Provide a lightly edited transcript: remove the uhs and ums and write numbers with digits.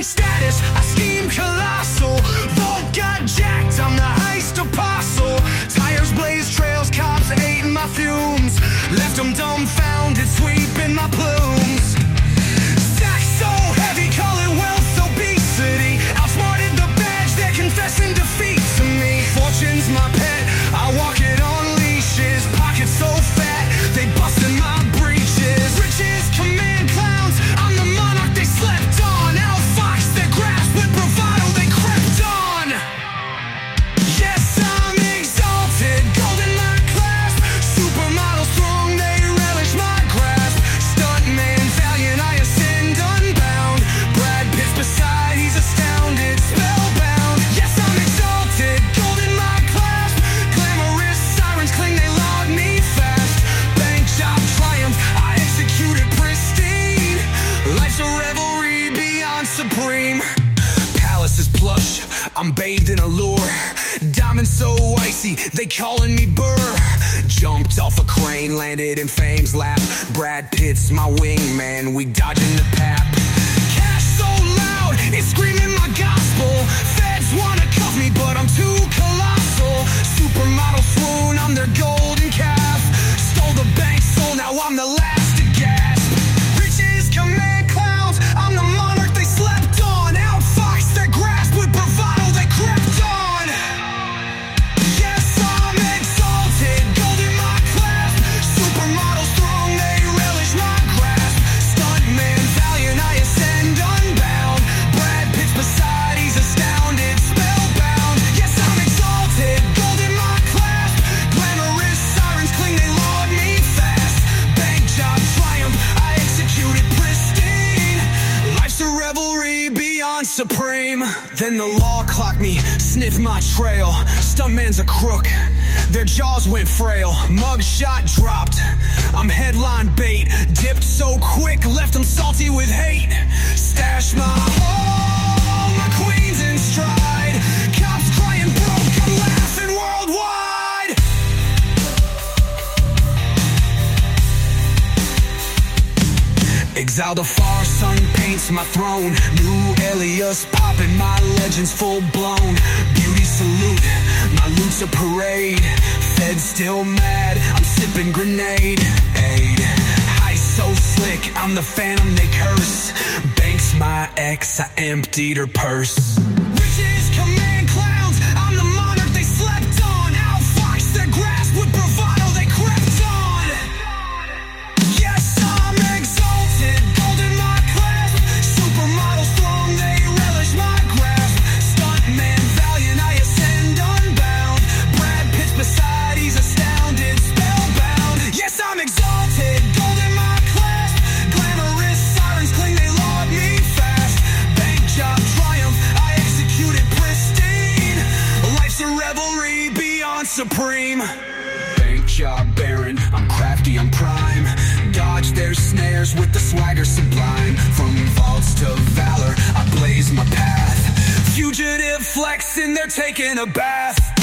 status, I scheme colossal. Vault got jacked, I'm the heist apostle. Tires blaze trails, cops ate my fumes. Left them dumbfounded, sweeping my plumes. Stack so heavy, call it wealth obesity. Outsmarted the badge, they're confessing defeat to me. Fortune's my pet, I walk it on leashes. Pockets so fat, they busting my breeches. Riches command clowns, I'm the monarch they slept on. Outfox their grasp, with bravado they crept on. Yes, I'm exalted, golden my clasp. Supermodel strong, they relish my grasp. Stuntman valiant, I ascend unbound. Brad Pitt's beside, he's astounded, spellbound. Yes, I'm exalted, golden my clasp. Glamorous sirens cling, they laud me fast. Bank job triumph, I execute it pristine. Life's a revelry beyond supreme. Palace is plush, I'm bathed in allure. Diamonds so icy, they calling me Burr. Jumped off a crane, landed in fame's lap. Brad Pitt's my wingman, we dodging the pap. Cash so loud, it's screaming my gospel. Feds wanna cuff me, but I'm too colossal. Supermodel swoon, I'm their golden calf. Stole the bank, so now I'm the last to gasp. Riches command clowns, I'm the monarch they slept on. Outfox their grasp, with bravado they crept on. Yes, I'm exalted, golden my clasp. Supermodel strong, they relish my grasp. Stuntman valiant, I ascend unbound. Brad Pitt's beside, he's astounded, spellbound. Yes, I'm exalted, golden my clasp. Glamorous sirens cling, they laud me fast. Bank job triumph, I execute it pristine. Life's a revelry beyond supreme. Then the law clocked me, sniffed my trail. Stuntman's a crook, their jaws went frail. Mugshot dropped, I'm headline bait. Dipped so quick, left them salty with hate. Stash my home, my queen's in stride. Cops crying broke, I'm laughing worldwide. Exiled afar, sun paints my throne. New alias popping, my legends full blown. Beauty salute, my loot's a parade. Fed still mad, I'm sipping grenade. Aid, high so slick, I'm the phantom they curse. Bank's my ex, I emptied her purse. Riches command clowns, I'm the monarch they slept on. Outfox their grasp, with bravado they crept on. Yes, I'm exalted, golden my clasp. Supermodel strong, they relish my grasp. Stuntman valiant, I ascend unbound. Brad Pitt's beside, he's astounded, spellbound. Yes, I'm exalted, golden my clasp. Glamorous sirens cling, they laud me fast. Bank job triumph, I execute it pristine. Life's a revelry beyond supreme. Bank job baron, I'm crafty, I'm prime. Dodge their snares with the swagger sublime. From vaults to valor, I blaze my path. Fugitive flexing, they're taking a bath.